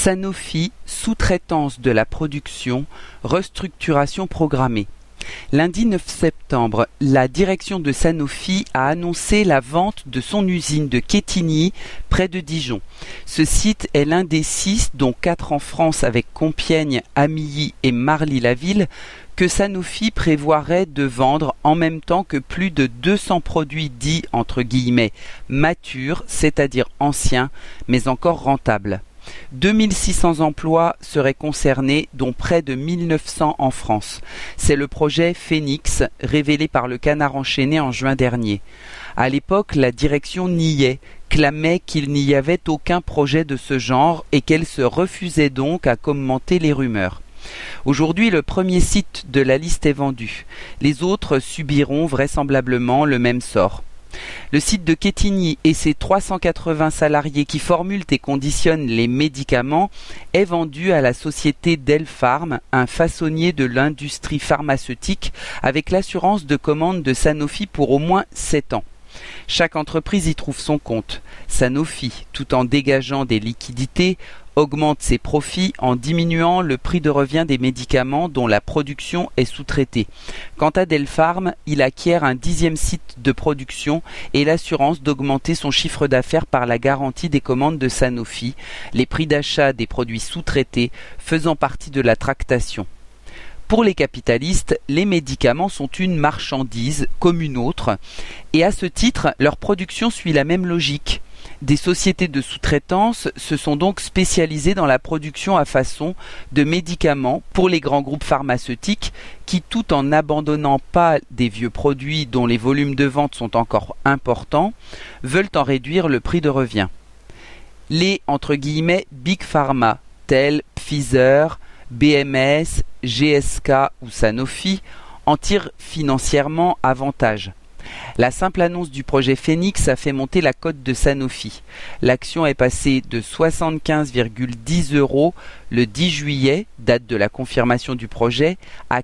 Sanofi, sous-traitance de la production, restructuration programmée. Lundi 9 septembre, la direction de Sanofi a annoncé la vente de son usine de Quetigny, près de Dijon. Ce site est l'un des 6, dont 4 en France avec Compiègne, Amilly et Marly-la-Ville, que Sanofi prévoirait de vendre en même temps que plus de 200 produits dits entre guillemets matures, c'est-à-dire anciens, mais encore rentables. 2600 emplois seraient concernés, dont près de 1900 en France. C'est le projet Phénix, révélé par le Canard enchaîné en juin dernier. À l'époque, la direction niait, clamait qu'il n'y avait aucun projet de ce genre et qu'elle se refusait donc à commenter les rumeurs. Aujourd'hui, le premier site de la liste est vendu. Les autres subiront vraisemblablement le même sort. Le site de Quetigny et ses 380 salariés qui formulent et conditionnent les médicaments est vendu à la société Delpharm, un façonnier de l'industrie pharmaceutique, avec l'assurance de commande de Sanofi pour au moins 7 ans. Chaque entreprise y trouve son compte. Sanofi, tout en dégageant des liquidités, augmente ses profits en diminuant le prix de revient des médicaments dont la production est sous-traitée. Quant à Delpharm, il acquiert un 10e site de production et l'assurance d'augmenter son chiffre d'affaires par la garantie des commandes de Sanofi, les prix d'achat des produits sous-traités faisant partie de la tractation. Pour les capitalistes, les médicaments sont une marchandise comme une autre, et à ce titre, leur production suit la même logique. Des sociétés de sous-traitance se sont donc spécialisées dans la production à façon de médicaments pour les grands groupes pharmaceutiques qui, tout en n'abandonnant pas des vieux produits dont les volumes de vente sont encore importants, veulent en réduire le prix de revient. Les entre guillemets Big Pharma, tels Pfizer, BMS, GSK ou Sanofi, en tirent financièrement avantage. La simple annonce du projet Phénix a fait monter la cote de Sanofi. L'action est passée de 75,10 € le 10 juillet, date de la confirmation du projet, à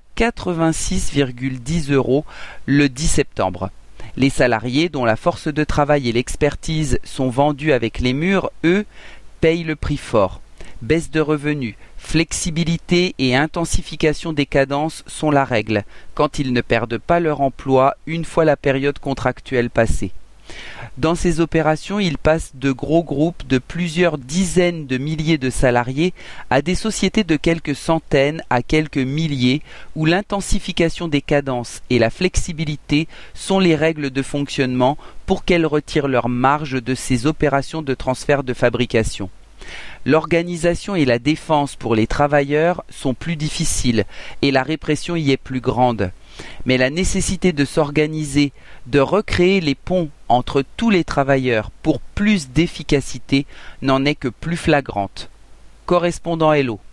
86,10 € le 10 septembre. Les salariés, dont la force de travail et l'expertise sont vendus avec les murs, eux, payent le prix fort. Baisse de revenus, flexibilité et intensification des cadences sont la règle, quand ils ne perdent pas leur emploi une fois la période contractuelle passée. Dans ces opérations, ils passent de gros groupes de plusieurs dizaines de milliers de salariés à des sociétés de quelques centaines à quelques milliers, où l'intensification des cadences et la flexibilité sont les règles de fonctionnement pour qu'elles retirent leur marge de ces opérations de transfert de fabrication. L'organisation et la défense pour les travailleurs sont plus difficiles et la répression y est plus grande. Mais la nécessité de s'organiser, de recréer les ponts entre tous les travailleurs pour plus d'efficacité n'en est que plus flagrante. Correspondant Hello.